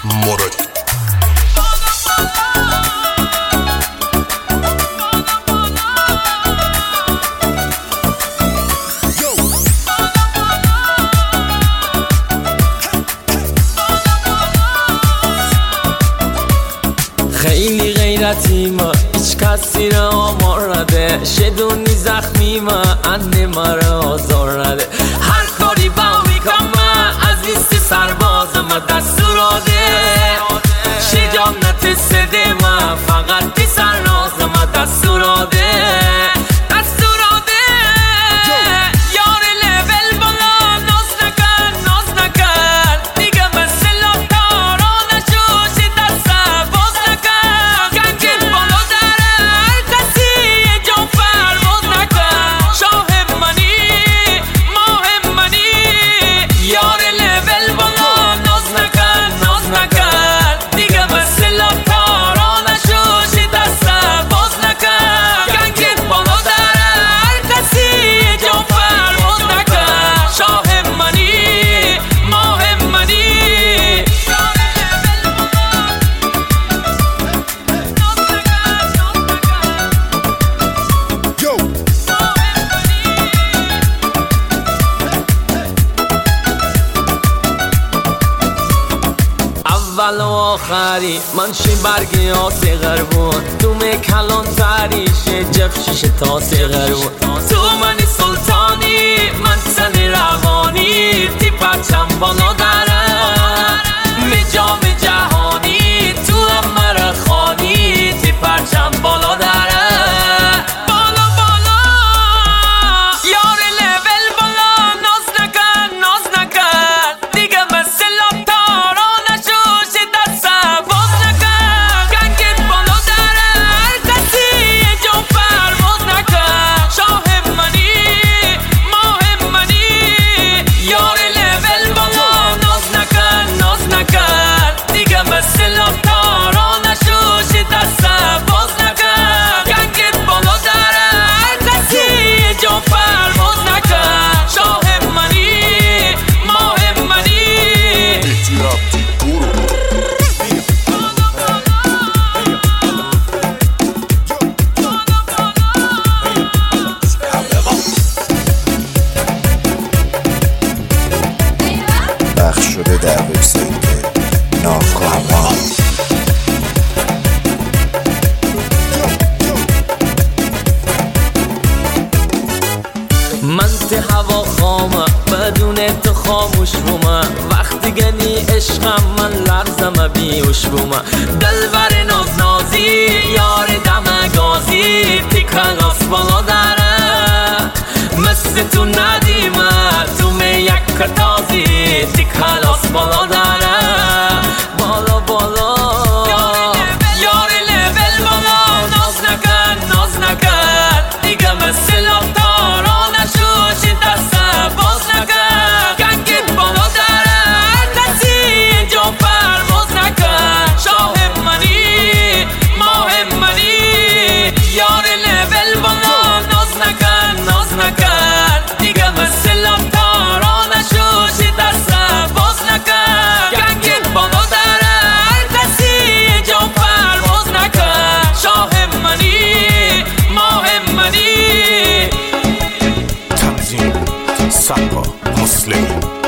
مراد. خیلی غیرتی ما هیچ کسی را آمار نده، شدونی زخمی ما انده مرا آزار نده. هر کاری با میکنم عزیزی سرباز ما دستوراده، شجاعت سده ما فقط تی سرراز ما دستوراده. اول و آخری من شی برگی آسی غربون، تو می کلان تریشه جفشیش تاسی غربون. تو منی سلطانی من سنی روانی، تی پچم بالا داره می جام جهانی، تو هم مرا خانی تی پچم بالا داره. پخش شده در وبسایت ناکامان. من تی هوا خامه بدون تو خاموش بومه، وقتی گنی عشقم من لرزم بیوش بومه. دلبر ناز نازی یار دم گازی تی کلاس بالا داره، مثل تو ندیمه تو می یک کتازی تی کلاس بالا داره. بالا بالا یار لیول بالا، ناز نکن دیگه مثل آتارا نشوشی دست باز نکن. گنگت بالا داره کسی اینجا پرواز نکن، شاه منی ماه منی یار لیول بالا، ناز نکن دیگه مثل آتارا نشوشی دست باز نکن. گنگت بالا داره کسی اینجا پرواز نکن، شاه منی ماه منی. تنظیم سبا مسلمی.